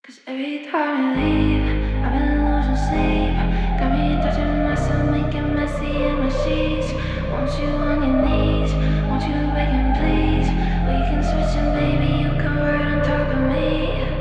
'Cause every time you leave, I've been losing sleep. Got me touching myself, making messy in my sheets. Want you on your knees, want you begging please. We can switch and baby, you come right on top of me.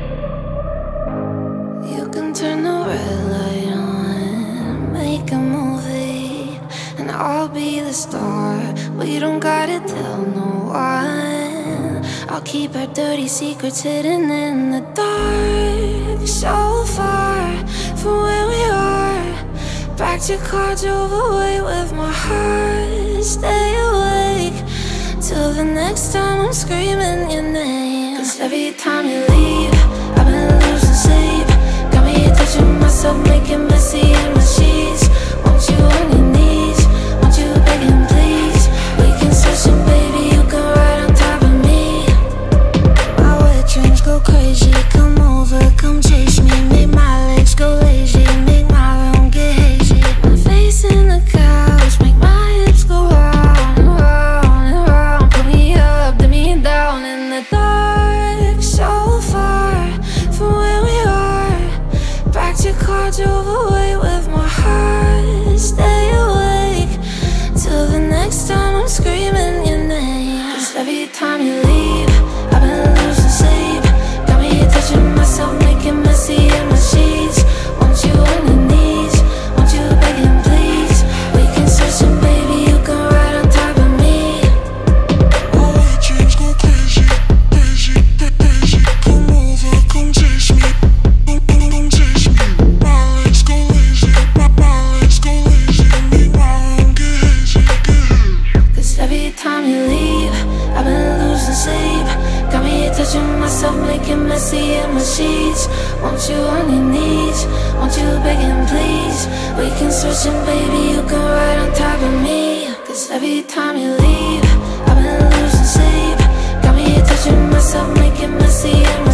You can turn the red light on, make a movie, and I'll be the star. We don't gotta tell no one. I'll keep our dirty secrets hidden in the dark. So far from where we are, packed your cards overweight with my heart. Stay awake till the next time I'm screaming your name. 'Cause every time you leave, I've been losing sleep. Got me touching myself, making messy in my sheets. Want you on your knees, want you begging please. We can switch and baby, you can ride on top of me. My wet dreams go crazy, come over, come chase me. Make my legs go lazy, make my room get hazy. My face in the couch, make my hips go round and round and round. Put me up, put me down in the dark. So far from where we are, packed your cards overweight with my heart. Stay awake till the next time I'm screaming your name. 'Cause every time you leave, I've been losing sleep. Got me touching myself, making messy in my sheets. Want you on your knees, want you begging please. We can switch and baby, you can ride on top of me. My wet dreams go crazy, crazy, crazy. Come over, come chase me, come chase me. My legs go lazy, my legs go lazy. Make my room get hazy, get hazy. 'Cause every time you leave, I've been losing sleep. Got me touching myself, making messy in my sheets. Want you on your knees, want you begging please. We can switch and baby, you can ride on top of me. 'Cause every time you leave, I've been losing sleep. Got me touching myself, making messy in my